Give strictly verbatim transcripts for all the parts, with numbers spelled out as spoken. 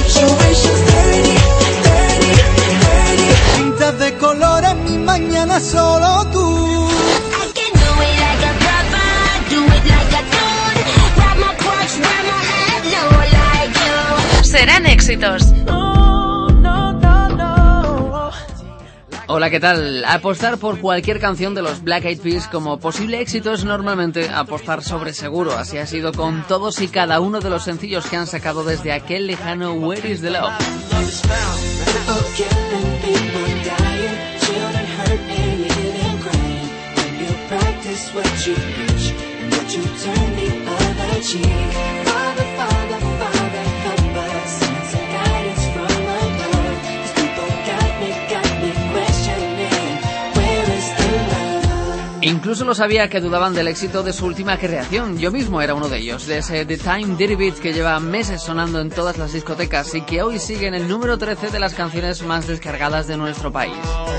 Your wish is thirty, thirty, thirty. Pintas de colores mi mañana solo tú. I can do it like a brother, do it like a dude. Grab my crotch, grab my head, no like you. Serán éxitos. Hola, ¿qué tal? Apostar por cualquier canción de los Black Eyed Peas como posible éxito es normalmente apostar sobre seguro. Así ha sido con todos y cada uno de los sencillos que han sacado desde aquel lejano Where is the Love. Incluso lo sabía que dudaban del éxito de su última creación. Yo mismo era uno de ellos, de ese The Time Dirty Beat que lleva meses sonando en todas las discotecas y que hoy sigue en el número trece de las canciones más descargadas de nuestro país.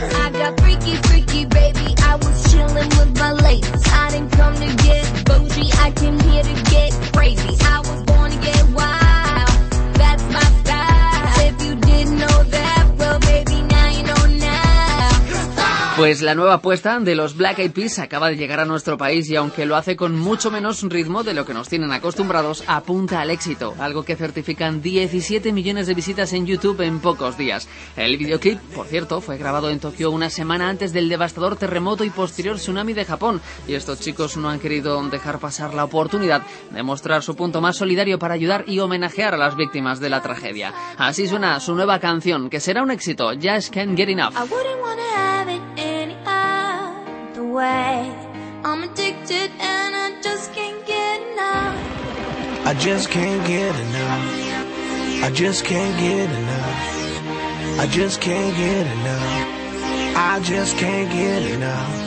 Pues la nueva apuesta de los Black Eyed Peas acaba de llegar a nuestro país y aunque lo hace con mucho menos ritmo de lo que nos tienen acostumbrados, apunta al éxito, algo que certifican diecisiete millones de visitas en YouTube en pocos días. El videoclip, por cierto, fue grabado en Tokio una semana antes del devastador terremoto y posterior tsunami de Japón, y estos chicos no han querido dejar pasar la oportunidad de mostrar su punto más solidario para ayudar y homenajear a las víctimas de la tragedia. Así suena su nueva canción, que será un éxito, Just Can't Get Enough. Way. I'm addicted and I just can't get enough. I just can't get enough. I just can't get enough. I just can't get enough. I just can't get enough.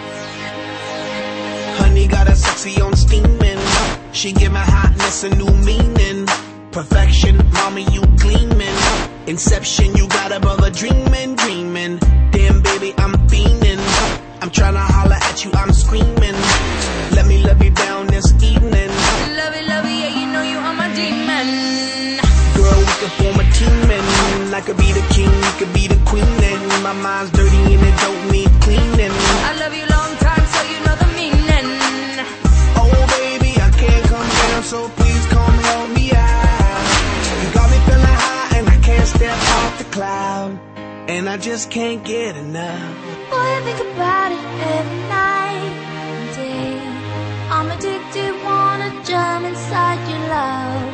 Honey got a sexy on steaming. She give my hotness a new meaning. Perfection, mommy, you gleaming. Inception, you got a brother dreaming, dreaming. Damn, baby, I'm fiending. I'm tryna holler at you, I'm screaming. Let me love you down this evening. Love it, love it, yeah, you know you are my demon. Girl, we could form a team and I could be the king, you could be the queen. And my mind's dirty and it don't need cleaning. I love you long time, so you know the meaning. Oh baby, I can't come down, so please come help me out. You got me feeling high and I can't step off the cloud. And I just can't get enough. Boy, I think about it every night and day. I'm addicted, wanna jump inside your love.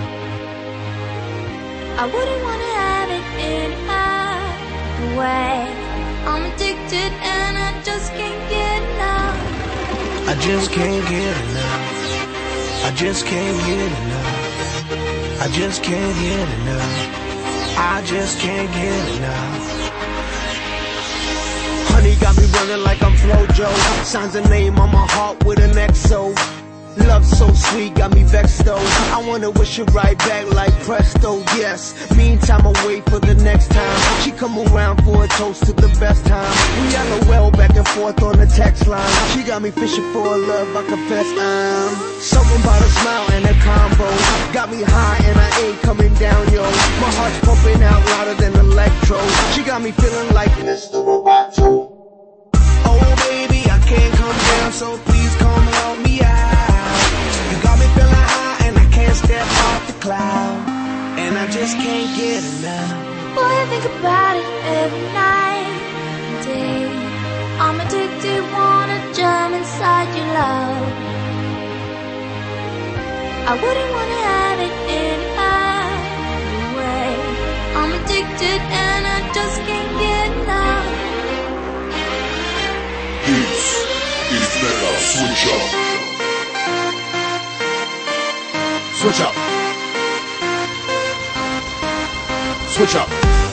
I wouldn't wanna have it any other way. I'm addicted and I just can't get enough. I just can't get enough. I just can't get enough. I just can't get enough. I just can't get enough. Honey got me running like I'm Flojo. Signs a name on my heart with an X O. Love so sweet, got me vexed though. I wanna wish it right back like presto, yes. Meantime, I wait for the next time. She come around for a toast to the best time. We LOL back and forth on the text line. She got me fishing for a love, I confess I'm something about a smile and a combo. Got me high and I ain't coming down, yo. My heart's pumping out louder than electro. She got me feeling like Mister Roboto. Oh baby, I can't come down, so please come help me out. Step off the cloud, and I just can't get enough. Boy, I think about it every night and day. I'm addicted, wanna jump inside your love. I wouldn't wanna have it any other way. I'm addicted and I just can't get enough. This is Mega Switch Up. Switch up. Switch up.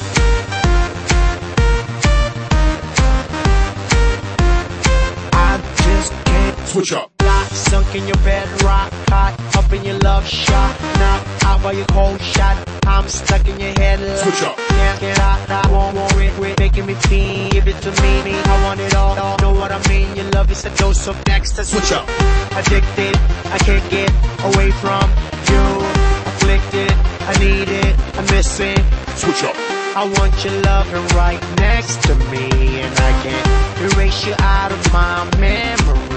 I just can't switch up. Sunk in your bed, rock hot, up in your love shot. Now out by your cold shot. I'm stuck in your head. Switch up. Can't get out, I won't worry, quit making me feel. Give it to me, I want it all. Know what I mean? Your love is a dose of next. Switch up. Addicted, I can't get away from you. Afflicted, I need it, I miss listen. Switch up. I want your loving right next to me, and I can't erase you out of my memory.